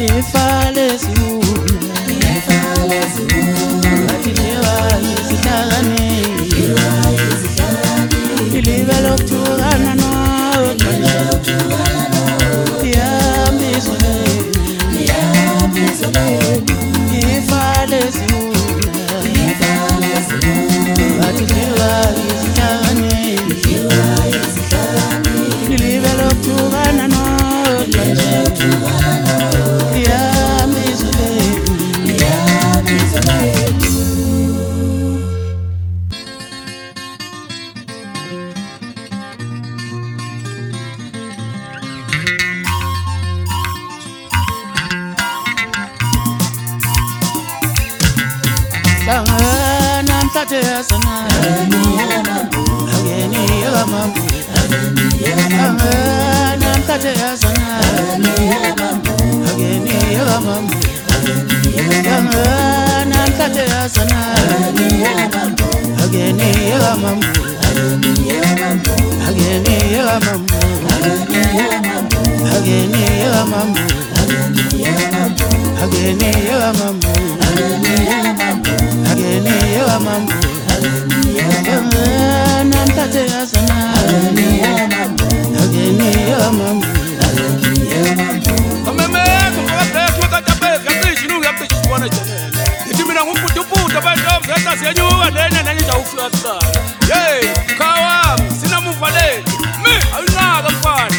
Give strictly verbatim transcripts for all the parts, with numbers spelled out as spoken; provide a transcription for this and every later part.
ifale siwuna ifale siwuna athiwa isihlakani athiwa isihlakani ilibe lokuthukana no ilibe lokuthukana no yambizwe yambizwe ifale siwuna ifale siwuna athiwa isihlakani athiwa isihlakani ilibe lokuthukana no ilibe lokuthukana no yambizwe yambizwe Sangana mtate sana ageni yamambu Sangana mtate sana ageni yamambu Sangana mtate sana ageni yamambu ageni yamambu ageni yamambu ageni yamambu ageni yamambu ageni mtate sana ageni yamambu ameme kumaka kwa tabe kabishi nu yapte kiswana jene ndimina ngumputuputa bantu zeta senyuka lena nani zawuflatsa hey kawa sina muvale mi awunaka mfana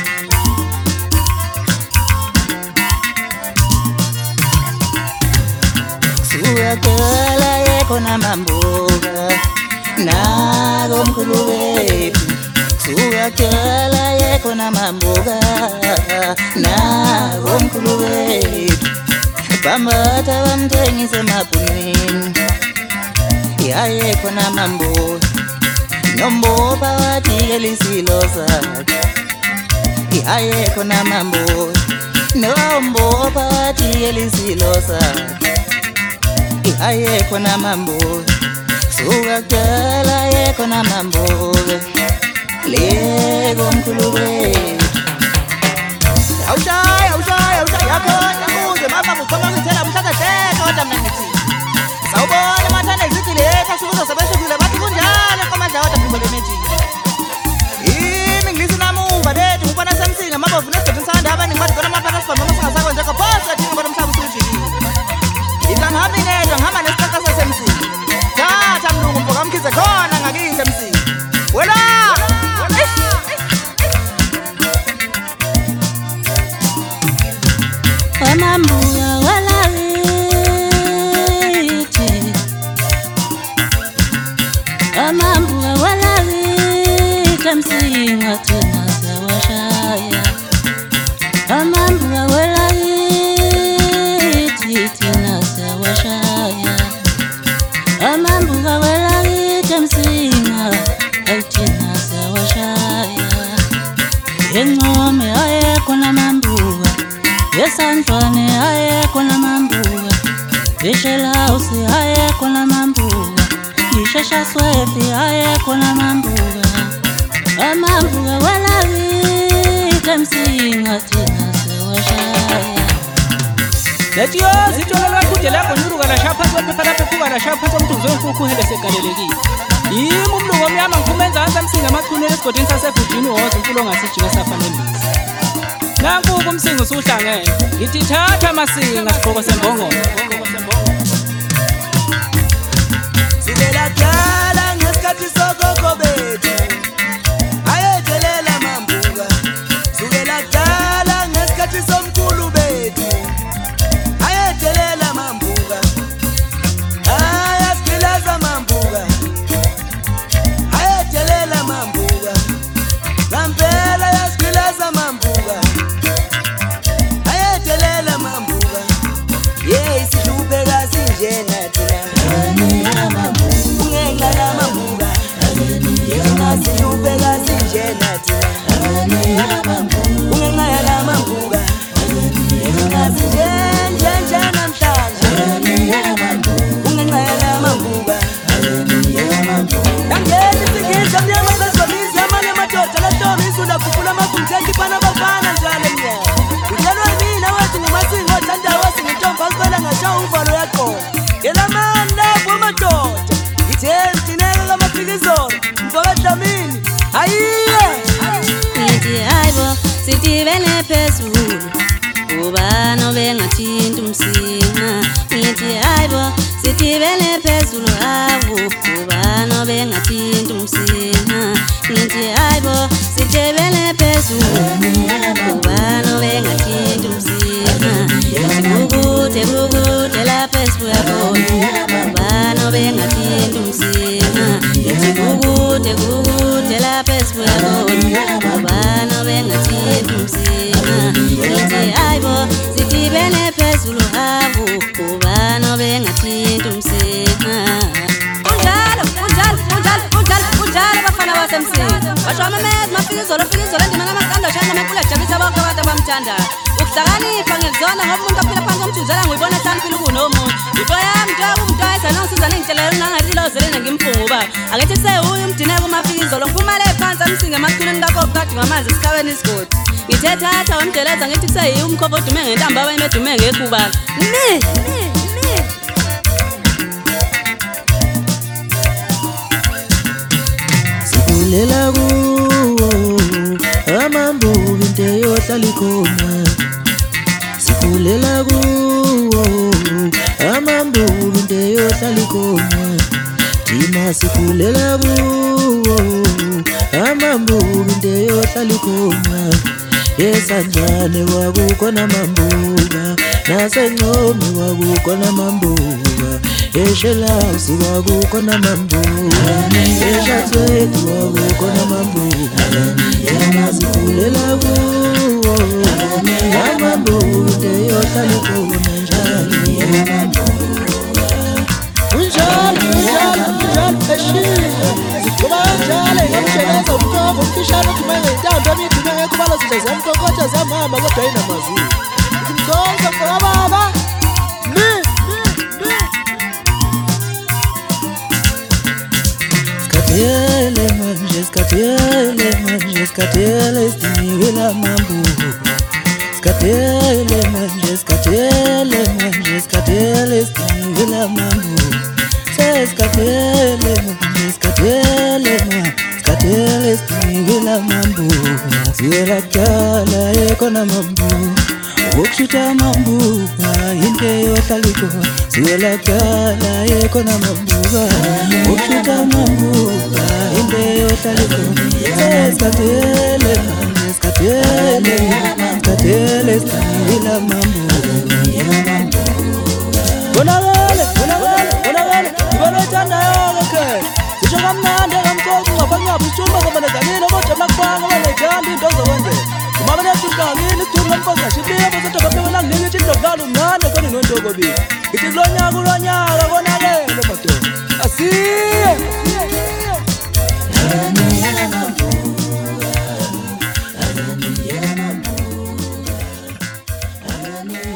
Suakala yeko na mambuga Nago mkulu wetu Suakala yeko na mambuga Nago mkulu wetu Pambata wa mtengise mapunini Ya yeko na mambuga Nombo pa watige lisilosa Ya yeko na mambuga Nombo pa watige lisilosa Ayeko na mambo Suakala yeko na mambo Lego mkulube Aushai, aushai, aushai Yako, yakuze, mama mukoma ngitela Mutaka teka wata mnangiti Saubone matane zikile Eka shukuzo sabesho kule Bati kunjale kwa maja wata pimbole meji Imi nglisi na mumba Deti mukwana samsinga Maba vuneske tinsanda Haba ni mwati kona mapaka Spa mama sanga sako njaka Posa tini mbada msabu suji Ikan hami ngedwa ngama nesitaka sasemsini Tata mlungu mpoka mkize kona ngakise msini Wela! Amambuya walawiti Amambuya walawiti Msinga tena zawashaya Amambuya walawiti Tena zawashaya Amambuya walawiti Msinga Tena zawashaya Engome ayeko na mambuya Yesantwane ayeko na mambuga Yeshelausi ayeko na mambuga Yeshasha swefi ayeko na mambuga Amambuga walawita msinga tina sewashaya Letiyo zitolo lwa kujela konjuruga na shapa zwa pepala pekuga na shapa zwa mtu zonku kuhele sekaleleki Imu mlu wamyama nkumenza anza msinga matunele skotinsa sefutini ozo mkulo ngasichiga safanelisi Nangu kumsinga usuhlangene ngithi thatha masinga sigqoko sembongo Silela kala ngesikhathi sokoko bethu Ayethelela mambuga Sukela kala ngesikhathi somkhulu bethu Ayethelela mambuga Ayasilaza mambuga Ayethelela mambuga Lampela yasilaza mambuga Ayethelela mambuga Yeah isihlubeka sinjena thina Ungenxa la mambuga Isihlubeka sinjena thina Ungenxa la mambuga Isisinjena njena namhlanje Ungenxa la mambuga Ngangeni singidla mnyama bezobisi amanye amadoda la ntombi isula kukula makumthengi bana sitibele phezulu ubani obengathinta umsinga ngithi hayibo sitibele phezulu hawu ubani obengathinta umsinga ngithi hayibo sitibele phezulu ubani obengathinta umsinga kukude kukude lapha esibuyabona ubani obengathinta umsinga ngithi kukude kukude lapha esibuyabona ubani obengathinta umsinga ngithi hayibo sitibele phezulu hawu ubani obengathinta umsinga unjalo unjalo unjalo unjalo unjalo bafana basemsinga basho amamezi mafika izolo fika izolo ndima ngamakanda shana amankulu ajabulisa bonke abantu abamthandayo ukuhlakanipha ngekuzona ngoba umuntu aphila phansi komthunzela nguyibona hlaniphile kunomuntu into yami njengoba umuntu wayeza nongisizana iy'nhlelelo nangazilozeleni ngimphungu ubaba angithi kusewuye umdineko umafika izolo ngiphumale phansi amsinga emathuneni kakokukade ngamanzi esikhaweni isigodi ngithe thatha wamdeleza ngithi kuseyiwe umkhova odume ngentamba abayime edume ngekubala mi sikulela kuwo amambubi into yohlala ikhona sikulela kuwo amambubi into yohlala ikhona thina sikulela kuwo amambubi into yohlala ikhona esandlane kwakukhona amambuka nasencomi kwakukhona amambuka eshelawusi kwakukhona amambuka eshathweni kwakukhona amambuka thina sikulela kuwo amambuka into yohlala ikhona njalo unjalo unjalo unjalo eshiya zikuba njalo ngamsheleza umthombo umfishane udume ngentando emidume ngekubala zinto zemkokotsha zemama kodwa ayinamazulu ngimkhonza mfaka baba mi skatele manje skatele manje skatele siniwela mambuko skatele manje skatele manje skatele siniwela mambuko skatele manje skatele ma skatele siniwela mambuka siwela kyala ekona mambuka ukushita mambuka into yohlala ikhona siwela kyala ekona mambuka ukushita mambuka into yohlala ikhona skatele manje skatele skatele siniwela mambuka bonakale bonakale bonakale ibona ethandayo ke sisho kamnandi kamqoqo ngaphanyapo isithuma kabanezanini kodwa makubanga banethanda into zokwenzeka uma benethingakini isithuma mfoza shibiye bese baphela ngithi indodalo mncane kona nondokobili ithi kulonyaka ulonyaka konakele madoda asiye Alani